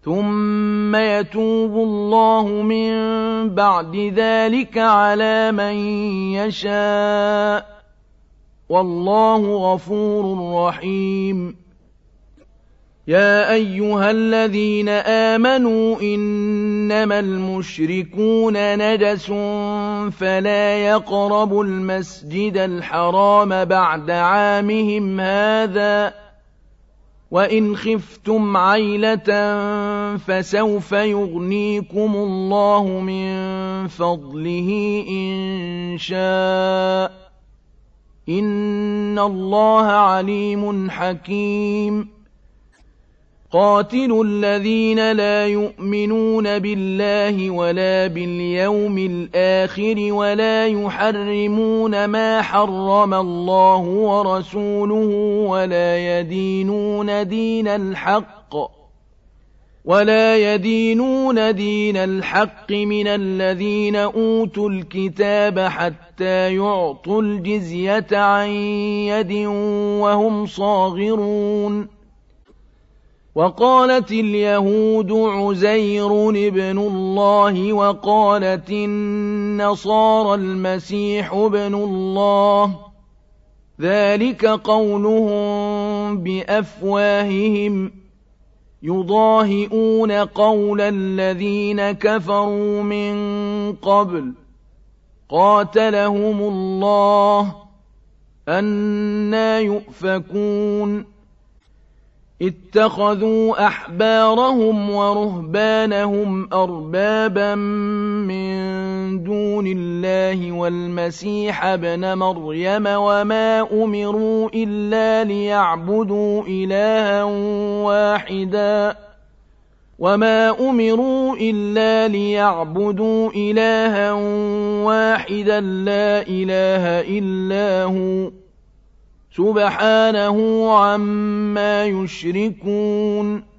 ثم يتوب الله من بعد ذلك على من يشاء والله غفور رحيم يا أيها الذين آمنوا إنما المشركون نجس فلا يقربوا المسجد الحرام بعد عامهم هذا وإن خفتم عيلة فسوف يغنيكم الله من فضله إن شاء إن الله عليم حكيم قاتلوا الذين لا يؤمنون بالله ولا باليوم الآخر ولا يحرمون ما حرم الله ورسوله ولا يدينون دين الحق من الذين أوتوا الكتاب حتى يعطوا الجزية عن يد وهم صاغرون وقالت اليهود عزير ابن الله وقالت النصارى المسيح ابن الله ذلك قولهم بأفواههم يضاهئون قول الذين كفروا من قبل قاتلهم الله أنى يؤفكون اتخذوا أحبارهم ورهبانهم أربابا من دون الله والمسيح ابن مريم وما أمروا إلا ليعبدوا إلها واحدا لا إله إلا هو سبحانه عما يشركون